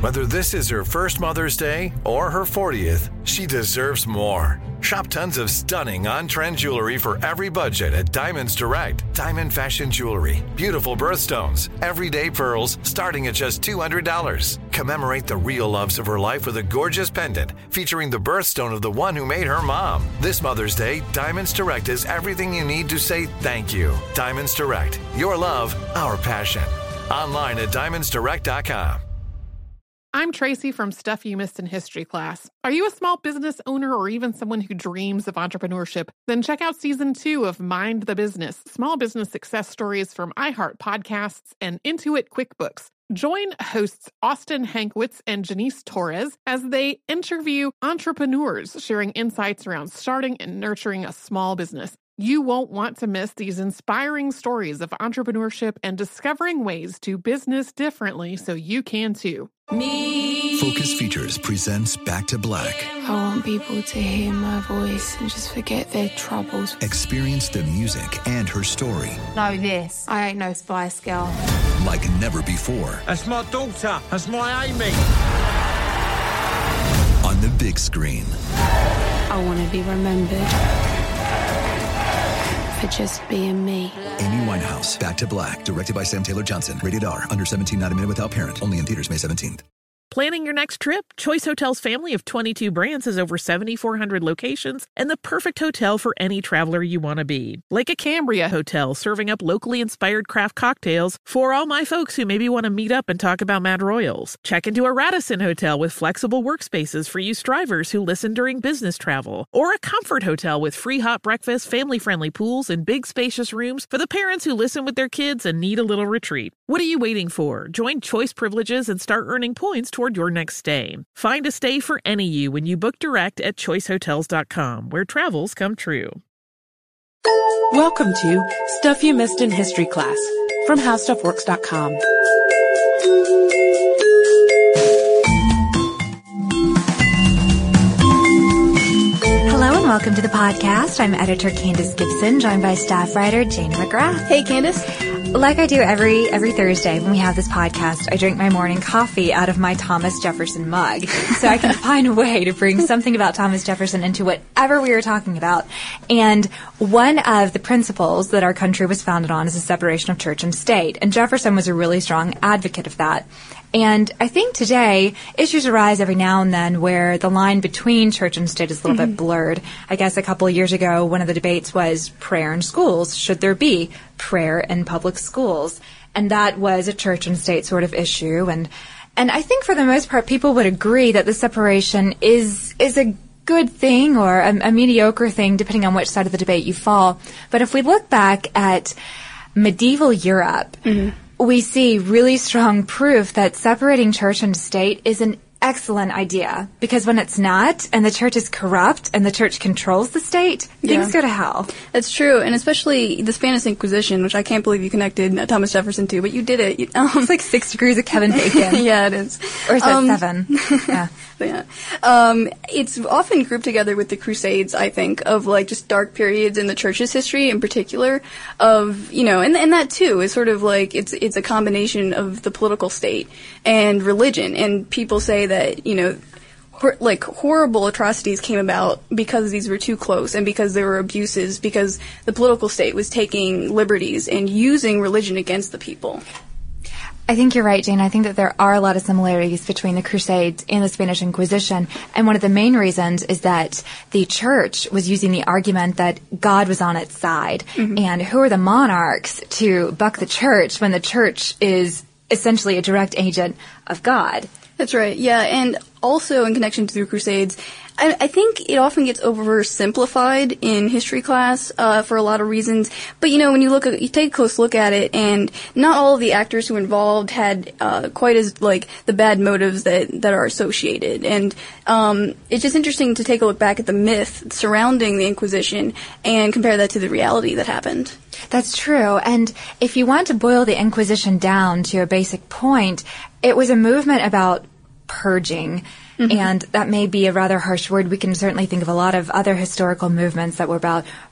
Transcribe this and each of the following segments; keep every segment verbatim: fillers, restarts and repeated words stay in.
Whether this is her first Mother's Day or her fortieth, she deserves more. Shop tons of stunning on-trend jewelry for every budget at Diamonds Direct. Diamond fashion jewelry, beautiful birthstones, everyday pearls starting at just two hundred dollars. Commemorate the real loves of her life with a gorgeous pendant featuring the birthstone of the one who made her mom. This Mother's Day, Diamonds Direct is everything you need to say thank you. Diamonds Direct, your love, our passion. Online at diamonds direct dot com. I'm Tracy from Stuff You Missed in History Class. Are you a small business owner or even someone who dreams of entrepreneurship? Then check out Season two of Mind the Business, Small Business Success Stories from iHeart Podcasts and Intuit QuickBooks. Join hosts Austin Hankwitz and Janice Torres as they interview entrepreneurs sharing insights around starting and nurturing a small business. You won't want to miss these inspiring stories of entrepreneurship and discovering ways to business differently so you can too. Me. Focus Features presents Back to Black. I want people to hear my voice and just forget their troubles. Experience the music and her story. Know this, I ain't no Spice Girl. Like never before. That's my daughter. That's my Amy. On the big screen. I want to be remembered for just being me. Amy Winehouse, Back to Black, directed by Sam Taylor Johnson. Rated R, under seventeen, not a minute without parent. Only in theaters May seventeenth. Planning your next trip? Choice Hotels family of twenty-two brands has over seven thousand four hundred locations and the perfect hotel for any traveler you want to be. Like a Cambria Hotel, serving up locally inspired craft cocktails for all my folks who maybe want to meet up and talk about Mad Royals. Check into a Radisson Hotel with flexible workspaces for you strivers who listen during business travel. Or a Comfort Hotel with free hot breakfast, family-friendly pools, and big spacious rooms for the parents who listen with their kids and need a little retreat. What are you waiting for? Join Choice Privileges and start earning points toward your next stay. Find a stay for any you when you book direct at choice hotels dot com, where travels come true. Welcome to Stuff You Missed in History Class from how stuff works dot com. Hello and welcome to the podcast. I'm editor Candace Gibson, joined by staff writer Jana McGrath. Hey, Candace. Like I do every every Thursday when we have this podcast, I drink my morning coffee out of my Thomas Jefferson mug, so I can find a way to bring something about Thomas Jefferson into whatever we are talking about. And one of the principles that our country was founded on is the separation of church and state, and Jefferson was a really strong advocate of that. And I think today, issues arise every now and then where the line between church and state is a little mm-hmm. bit blurred. I guess a couple of years ago, one of the debates was prayer in schools. Should there be prayer in public schools? And that was a church and state sort of issue. And and I think for the most part, people would agree that the separation is is a good thing or a, a mediocre thing, depending on which side of the debate you fall. But if we look back at medieval Europe, mm-hmm. we see really strong proof that separating church and state is an excellent idea, because when it's not, and the church is corrupt, and the church controls the state, yeah. things go to hell. That's true, and especially the Spanish Inquisition, which I can't believe you connected Thomas Jefferson to, but you did it. You, um, it's like six degrees of Kevin Bacon. Yeah, it is. Or is that um, seven? Yeah. Yeah. Um, it's often grouped together with the Crusades, I think, of like just dark periods in the church's history in particular of, you know, and, and that too is sort of like, it's, it's a combination of the political state and religion. And people say that, you know, hor- like horrible atrocities came about because these were too close and because there were abuses, because the political state was taking liberties and using religion against the people. I think you're right, Jane. I think that there are a lot of similarities between the Crusades and the Spanish Inquisition. And one of the main reasons is that the church was using the argument that God was on its side. Mm-hmm. And who are the monarchs to buck the church when the church is essentially a direct agent of God? That's right, yeah. And also in connection to the Crusades, I, I think it often gets oversimplified in history class uh, for a lot of reasons. But you know, when you look at, you take a close look at it, and not all of the actors who were involved had uh, quite as like the bad motives that that are associated. And um, it's just interesting to take a look back at the myth surrounding the Inquisition and compare that to the reality that happened. That's true. And if you want to boil the Inquisition down to a basic point, it was a movement about purging. Mm-hmm. And that may be a rather harsh word. We can certainly think of a lot of other historical movements that were about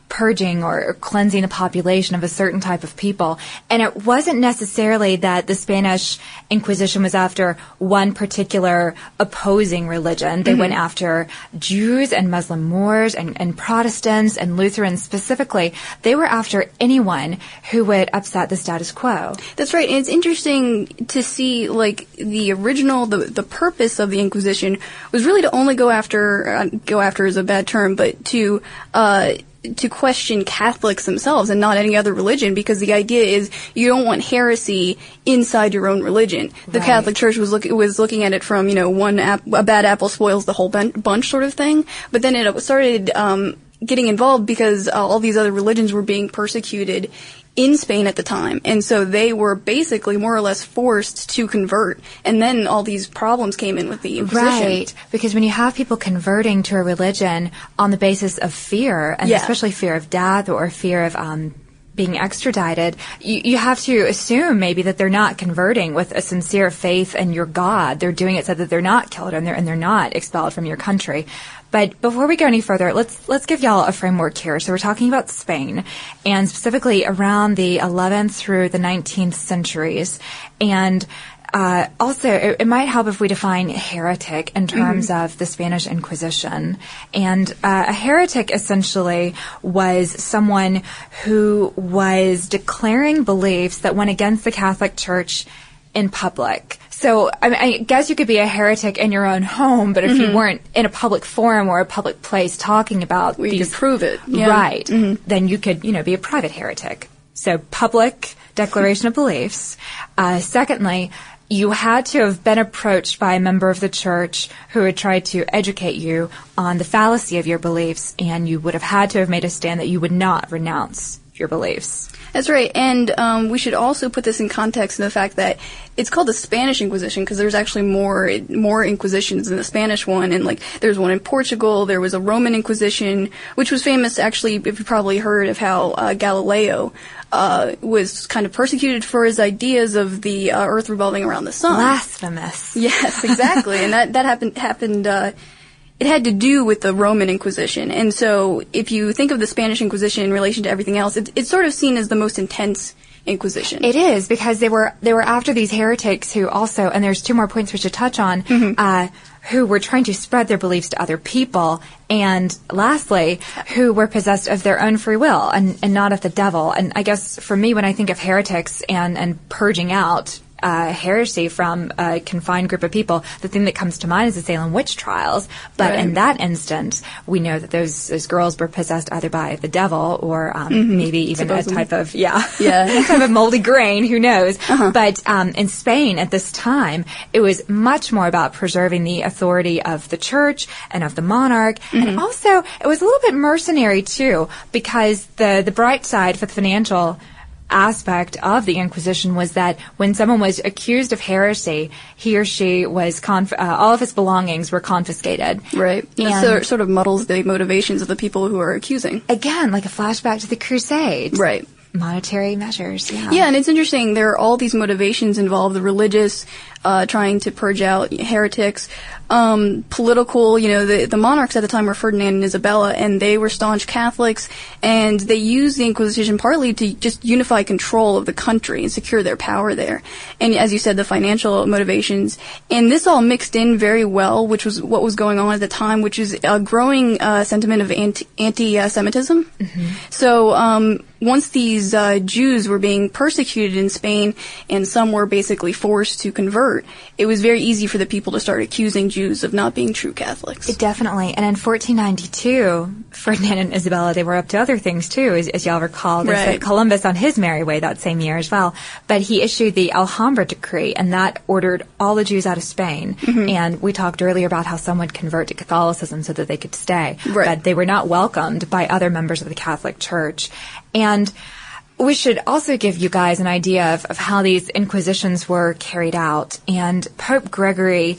purging or cleansing the population of a certain type of people. And it wasn't necessarily that the Spanish Inquisition was after one particular opposing religion. They mm-hmm. went after Jews and Muslim Moors and, and Protestants and Lutherans specifically. They were after anyone who would upset the status quo. That's right. And it's interesting to see, like, the original, the the purpose of the Inquisition was really to only go after, uh, go after is a bad term, but to, uh, to question Catholics themselves and not any other religion, because the idea is you don't want heresy inside your own religion. The right. Catholic Church was look, was looking at it from, you know, one ap- a bad apple spoils the whole bun- bunch sort of thing. But then it started um, getting involved because uh, all these other religions were being persecuted in Spain at the time, and so they were basically more or less forced to convert, and then all these problems came in with the Inquisition. Right, because when you have people converting to a religion on the basis of fear, and yeah. especially fear of death or fear of um, being extradited, you, you have to assume maybe that they're not converting with a sincere faith in your God. They're doing it so that they're not killed and they're and they're not expelled from your country. But before we go any further, let's let's give y'all a framework here. So we're talking about Spain, and specifically around the eleventh through the nineteenth centuries. And uh, also, it, it might help if we define heretic in terms mm-hmm. of the Spanish Inquisition. And uh, a heretic essentially was someone who was declaring beliefs that went against the Catholic Church in public. So I, mean, I guess you could be a heretic in your own home, but if mm-hmm. you weren't in a public forum or a public place talking about well, these, you could prove it, yeah. right? Mm-hmm. Then you could, you know, be a private heretic. So public declaration of beliefs. Uh, secondly, you had to have been approached by a member of the church who had tried to educate you on the fallacy of your beliefs, and you would have had to have made a stand that you would not renounce your beliefs. That's right, and um, we should also put this in context in the fact that it's called the Spanish Inquisition because there's actually more more inquisitions than the Spanish one, and like there's one in Portugal, there was a Roman Inquisition, which was famous actually, if you probably heard of how uh, Galileo uh, was kind of persecuted for his ideas of the uh, Earth revolving around the sun. Blasphemous. Yes, exactly, and that, that happened, happened uh, it had to do with the Roman Inquisition. And so if you think of the Spanish Inquisition in relation to everything else, it, it's sort of seen as the most intense Inquisition. It is, because they were they were after these heretics who also, and there's two more points we should touch on, mm-hmm. uh, who were trying to spread their beliefs to other people, and lastly, who were possessed of their own free will and, and not of the devil. And I guess for me, when I think of heretics and, and purging out Uh, heresy from a confined group of people, the thing that comes to mind is the Salem witch trials. But right. in that instance, we know that those those girls were possessed either by the devil or um, mm-hmm. maybe even Supposedly. a type of yeah, yeah, a type of moldy grain. Who knows? Uh-huh. But um, in Spain at this time, it was much more about preserving the authority of the church and of the monarch, mm-hmm. and also it was a little bit mercenary too, because the the bright side for the financial aspect of the Inquisition was that when someone was accused of heresy, he or she was conf- uh, all of his belongings were confiscated. Right. And it so, sort of muddles the motivations of the people who are accusing. Again, like a flashback to the Crusades. Right. Monetary measures, yeah. Yeah, and it's interesting. There are all these motivations involved: the religious, uh, trying to purge out heretics, um, political. You know, the the monarchs at the time were Ferdinand and Isabella, and they were staunch Catholics, and they used the Inquisition partly to just unify control of the country and secure their power there. And as you said, the financial motivations, and this all mixed in very well, which was what was going on at the time, which is a growing uh, sentiment of anti anti-Semitism. Mm-hmm. So. Um, Once these uh, Jews were being persecuted in Spain and some were basically forced to convert, it was very easy for the people to start accusing Jews of not being true Catholics. It definitely. And in fourteen ninety-two, Ferdinand and Isabella, they were up to other things too, as, as y'all recall. They right. sent Columbus on his merry way that same year as well. But he issued the Alhambra Decree, and that ordered all the Jews out of Spain. Mm-hmm. And we talked earlier about how some would convert to Catholicism so that they could stay. Right. But they were not welcomed by other members of the Catholic Church. And we should also give you guys an idea of, of how these inquisitions were carried out. And Pope Gregory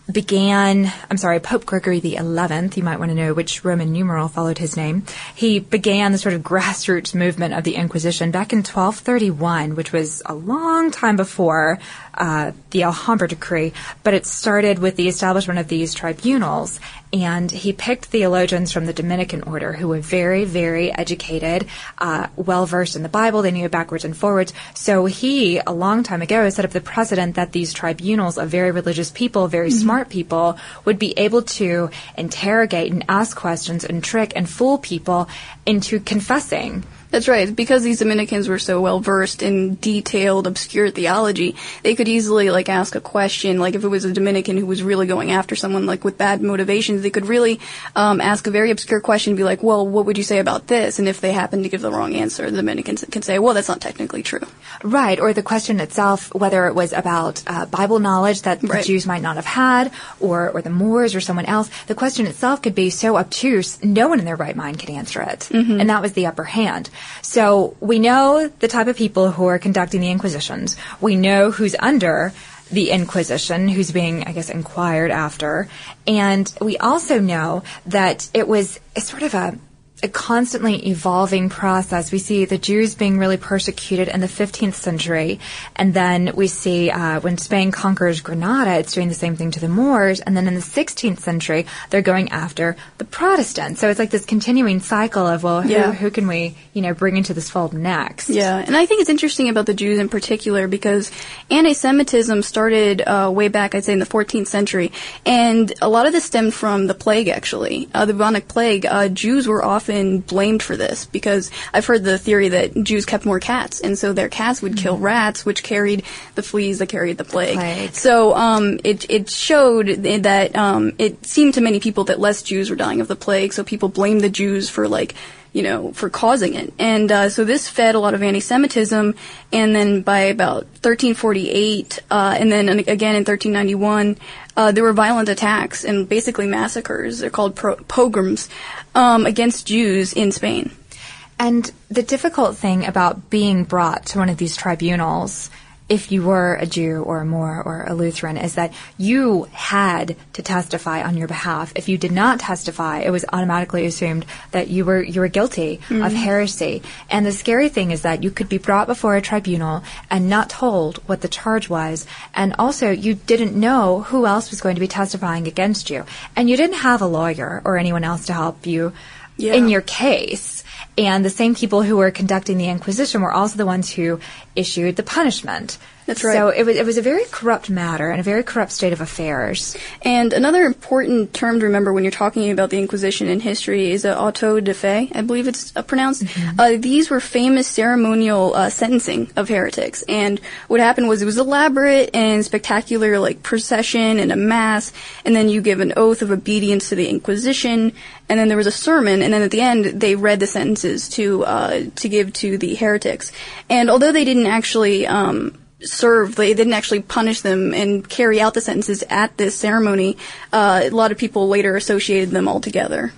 began, I'm sorry, Pope Gregory the eleventh, you might want to know which Roman numeral followed his name. He began the sort of grassroots movement of the Inquisition back in twelve thirty-one, which was a long time before uh, the Alhambra decree, but it started with the establishment of these tribunals. And he picked theologians from the Dominican order who were very, very educated, uh, well-versed in the Bible. They knew it backwards and forwards. So he, a long time ago, set up the precedent that these tribunals of very religious people, very mm-hmm. smart people, would be able to interrogate and ask questions and trick and fool people into confessing. That's right. Because these Dominicans were so well versed in detailed, obscure theology, they could easily like ask a question. Like if it was a Dominican who was really going after someone like with bad motivations, they could really um, ask a very obscure question and be like, "Well, what would you say about this?" And if they happen to give the wrong answer, the Dominicans can say, "Well, that's not technically true." Right. Or the question itself, whether it was about uh, Bible knowledge that right. the Jews might not have had, or or the Moors or someone else, the question itself could be so obtuse, no one in their right mind could answer it, mm-hmm. and that was the upper hand. So we know the type of people who are conducting the inquisitions. We know who's under the Inquisition, who's being, I guess, inquired after. And we also know that it was a sort of a, a constantly evolving process. We see the Jews being really persecuted in the fifteenth century. And then we see uh, when Spain conquers Granada, it's doing the same thing to the Moors. And then in the sixteenth century, they're going after the Protestants. So it's like this continuing cycle of, well, who, yeah. who can we, you know, bring into this fold next? Yeah, and I think it's interesting about the Jews in particular because anti-Semitism started uh, way back, I'd say, in the fourteenth century. And a lot of this stemmed from the plague, actually. Uh, the bubonic plague. Uh, Jews were often blamed for this because I've heard the theory that Jews kept more cats, and so their cats would mm-hmm. kill rats, which carried the fleas that carried the plague. plague. So um, it it showed that um, it seemed to many people that less Jews were dying of the plague, so people blamed the Jews for like you know, for causing it. And uh, so this fed a lot of anti-Semitism, and then by about thirteen forty-eight, uh, and then again in thirteen ninety-one, uh, there were violent attacks and basically massacres. They're called pro- pogroms um, against Jews in Spain. And the difficult thing about being brought to one of these tribunals, if you were a Jew or a Moor or a Lutheran, is that you had to testify on your behalf. If you did not testify, it was automatically assumed that you were you were guilty mm-hmm. of heresy. And the scary thing is that you could be brought before a tribunal and not told what the charge was. And also, you didn't know who else was going to be testifying against you. And you didn't have a lawyer or anyone else to help you yeah. in your case. And the same people who were conducting the Inquisition were also the ones who issued the punishment. That's right. So it was, it was a very corrupt matter and a very corrupt state of affairs. And another important term to remember when you're talking about the Inquisition in history is uh, auto de fe, I believe it's uh, pronounced. Mm-hmm. Uh, these were famous ceremonial uh, sentencing of heretics. And what happened was it was elaborate and spectacular, like procession and a mass, and then you give an oath of obedience to the Inquisition, and then there was a sermon, and then at the end they read the sentences to uh, to give to the heretics. And although they didn't actually um, serve, they didn't actually punish them and carry out the sentences at this ceremony, uh, a lot of people later associated them all together.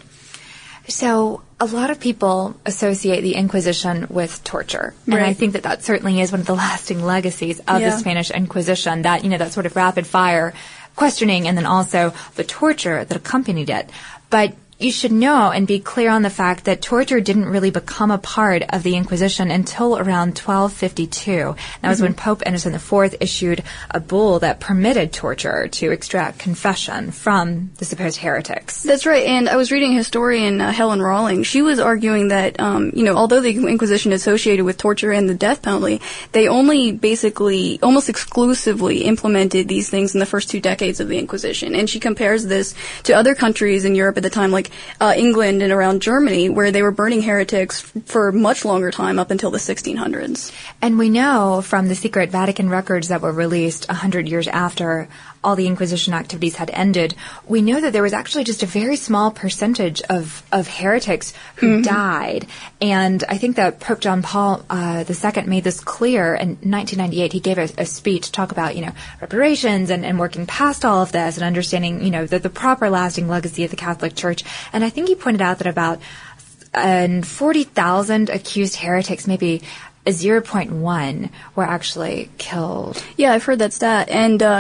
So a lot of people associate the Inquisition with torture. Right. And I think that that certainly is one of the lasting legacies of yeah. the Spanish Inquisition, that, you know, that sort of rapid fire questioning and then also the torture that accompanied it. But you should know and be clear on the fact that torture didn't really become a part of the Inquisition until around twelve fifty-two. That was mm-hmm. when Pope Innocent the Fourth issued a bull that permitted torture to extract confession from the supposed heretics. That's right, and I was reading historian uh, Helen Rawling. She was arguing that, um, you know, although the Inquisition is associated with torture and the death penalty, they only basically, almost exclusively implemented these things in the first two decades of the Inquisition. And she compares this to other countries in Europe at the time, like Uh, England and around Germany, where they were burning heretics f- for a much longer time, up until the sixteen hundreds. And we know from the secret Vatican records that were released a hundred years after all the Inquisition activities had ended, we know that there was actually just a very small percentage of, of heretics who mm-hmm. died. And I think that Pope John Paul uh, the Second made this clear in nineteen ninety-eight. He gave a, a speech to talk about, you know, reparations and, and working past all of this and understanding, you know, the, the proper lasting legacy of the Catholic Church. And I think he pointed out that about uh, forty thousand accused heretics, maybe zero point one, were actually killed. Yeah, I've heard that stat. And, uh,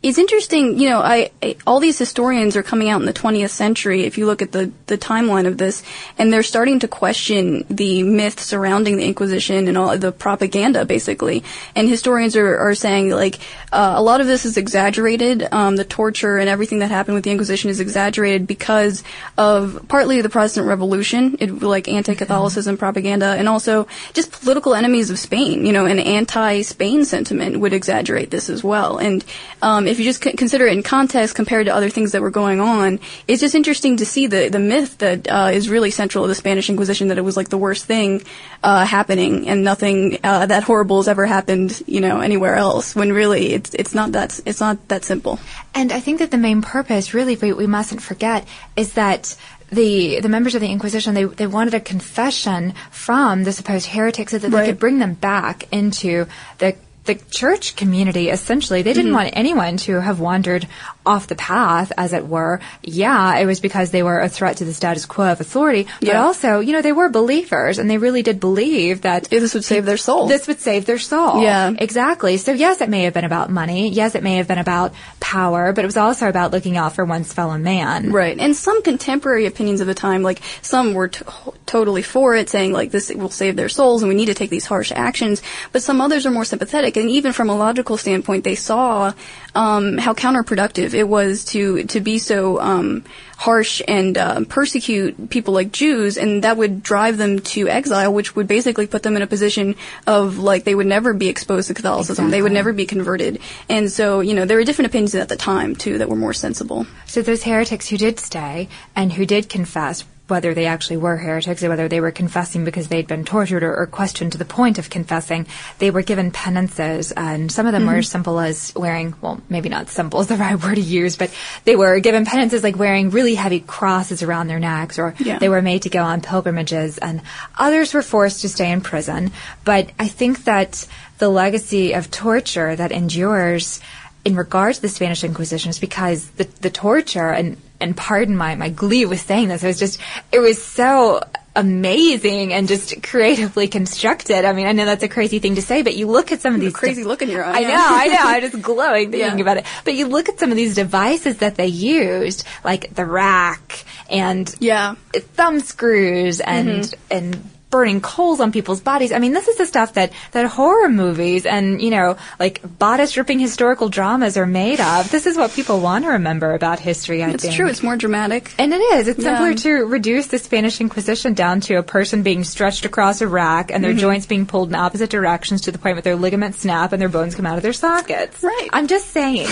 it's interesting, you know, I, I all these historians are coming out in the twentieth century, if you look at the, the timeline of this, and they're starting to question the myth surrounding the Inquisition and all the propaganda, basically. And historians are, are saying, like, uh, a lot of this is exaggerated. Um, the torture and everything that happened with the Inquisition is exaggerated because of partly the Protestant Revolution, it, like anti-Catholicism propaganda, and also just political enemies of Spain, you know, an anti-Spain sentiment would exaggerate this as well. And um, if you just c- consider it in context compared to other things that were going on, it's just interesting to see the, the myth that uh, is really central to the Spanish Inquisition, that it was like the worst thing uh, happening and nothing uh, that horrible has ever happened, you know, anywhere else, when really it's it's not that it's not that simple. And I think that the main purpose, really, we, we mustn't forget, is that the the members of the Inquisition, they they wanted a confession from the supposed heretics so that Right. they could bring them back into the the church community, essentially. They didn't Mm-hmm. want anyone to have wandered off the path, as it were. Yeah, it was because they were a threat to the status quo of authority, but Yeah. also, you know, they were believers, and they really did believe that This would save their soul. This would save their soul. Yeah. Exactly. So yes, it may have been about money. Yes, it may have been about power, but it was also about looking out for one's fellow man. Right. And some contemporary opinions of the time, like, some were t- totally for it, saying, like, this will save their souls and we need to take these harsh actions. But some others are more sympathetic. And even from a logical standpoint, they saw um, how counterproductive it was to, to be so um, harsh and uh, persecute people like Jews, and that would drive them to exile, which would basically put them in a position of, like, they would never be exposed to Catholicism. Exactly. They would never be converted. And so, you know, there were different opinions at the time, too, that were more sensible. So those heretics who did stay and who did confess, whether they actually were heretics or whether they were confessing because they'd been tortured or, or questioned to the point of confessing, they were given penances, and some of them mm-hmm. were as simple as wearing, well, maybe not simple is the right word to use, but they were given penances like wearing really heavy crosses around their necks, or yeah. they were made to go on pilgrimages, and others were forced to stay in prison. But I think that the legacy of torture that endures in regard to the Spanish Inquisition is because the, the torture, and, and pardon my, my glee with saying this, it was just, it was so amazing and just creatively constructed. I mean, I know that's a crazy thing to say, but you look at some of these... crazy de- look in your eye. I know, I know. I'm just glowing thinking Yeah. about it. But you look at some of these devices that they used, like the rack and Yeah. thumb screws and, Mm-hmm. and burning coals on people's bodies. I mean, this is the stuff that, that horror movies and, you know, like bodice-ripping historical dramas are made of. This is what people want to remember about history, I It's think. true. It's more dramatic. And it is. It's Yeah. simpler to reduce the Spanish Inquisition down to a person being stretched across a rack and their Mm-hmm. joints being pulled in opposite directions to the point where their ligaments snap and their bones come out of their sockets. Right. I'm just saying.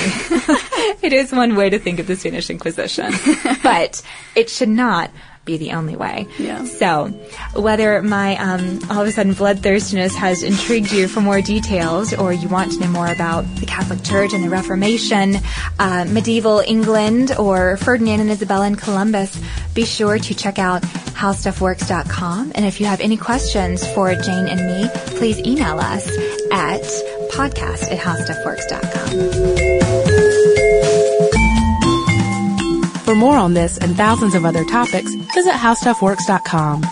It is one way to think of the Spanish Inquisition. But it should not be the only way. Yeah. So, whether my um, all of a sudden bloodthirstiness has intrigued you for more details, or you want to know more about the Catholic Church and the Reformation, uh, medieval England, or Ferdinand and Isabella and Columbus, be sure to check out how stuff works dot com. And if you have any questions for Jane and me, please email us at podcast at how stuff works dot com. For more on this and thousands of other topics, visit how stuff works dot com.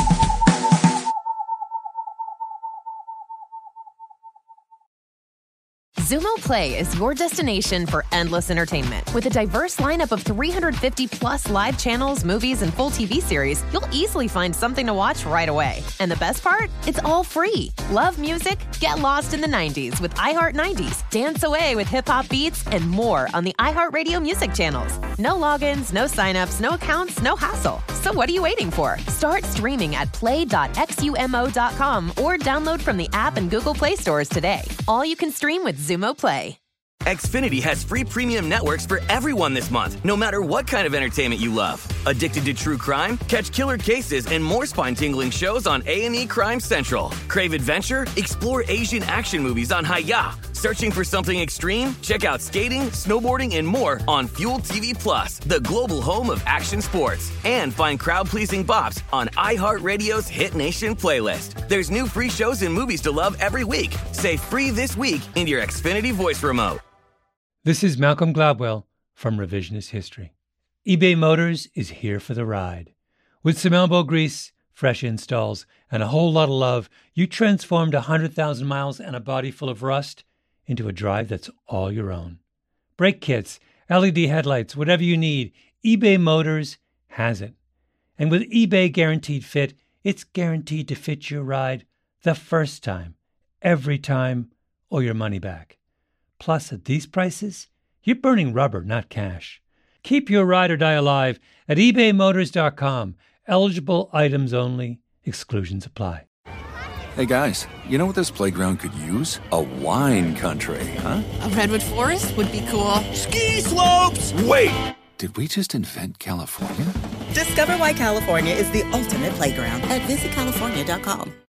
Zumo Play is your destination for endless entertainment. With a diverse lineup of three hundred fifty plus live channels, movies, and full T V series, you'll easily find something to watch right away. And the best part? It's all free. Love music? Get lost in the nineties with iHeart nineties, dance away with hip-hop beats, and more on the iHeartRadio music channels. No logins, no signups, no accounts, no hassle. So what are you waiting for? Start streaming at play dot xumo dot com or download from the app and Google Play stores today. All you can stream with Zumo Play. Xfinity has free premium networks for everyone this month, no matter what kind of entertainment you love. Addicted to true crime? Catch killer cases and more spine-tingling shows on A and E Crime Central. Crave adventure? Explore Asian action movies on Hi-Ya. Searching for something extreme? Check out skating, snowboarding, and more on Fuel T V Plus, the global home of action sports. And find crowd-pleasing bops on iHeartRadio's Hit Nation playlist. There's new free shows and movies to love every week. Say free this week in your Xfinity voice remote. This is Malcolm Gladwell from Revisionist History. eBay Motors is here for the ride. With some elbow grease, fresh installs, and a whole lot of love, you transformed one hundred thousand miles and a body full of rust into a drive that's all your own. brake kits, L E D headlights, whatever you need, eBay Motors has it. And with eBay Guaranteed Fit, it's guaranteed to fit your ride the first time, every time, or your money back. Plus, at these prices, you're burning rubber, not cash. Keep your ride or die alive at ebay motors dot com. Eligible items only. Exclusions apply. Hey guys, you know what this playground could use? A wine country, huh? A redwood forest would be cool. Ski slopes! Wait! Did we just invent California? Discover why California is the ultimate playground at visit california dot com.